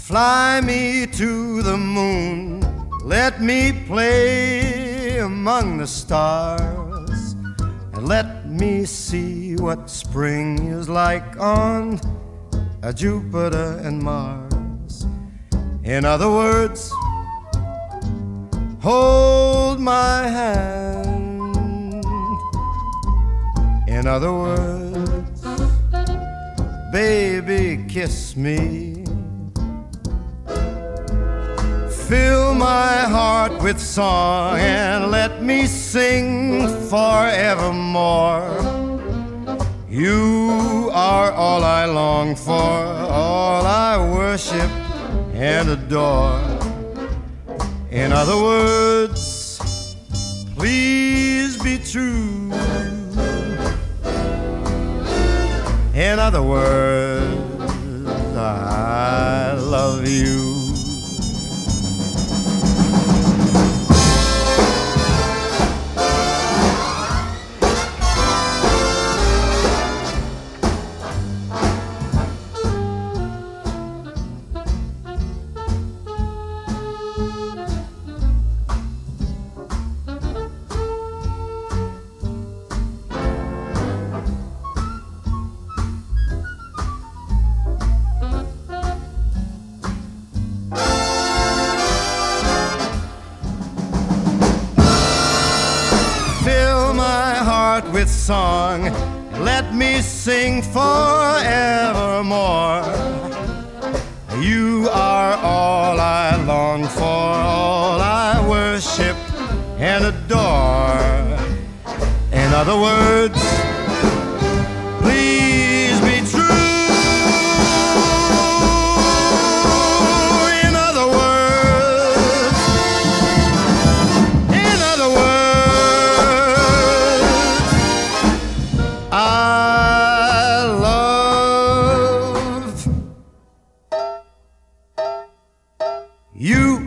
Fly me to the moon, let me play among the stars, and let me see what spring is like on Jupiter and Mars. In other words, hold my hand. In other words, baby, kiss me. Fill my heart with song and let me sing forevermore. You are all I long for, all I worship and adore. In other words, please be true. In other words, I love you. With song, let me sing forevermore. You are all I long for, all I worship and adore. In other words, please be true. In other words, I love you.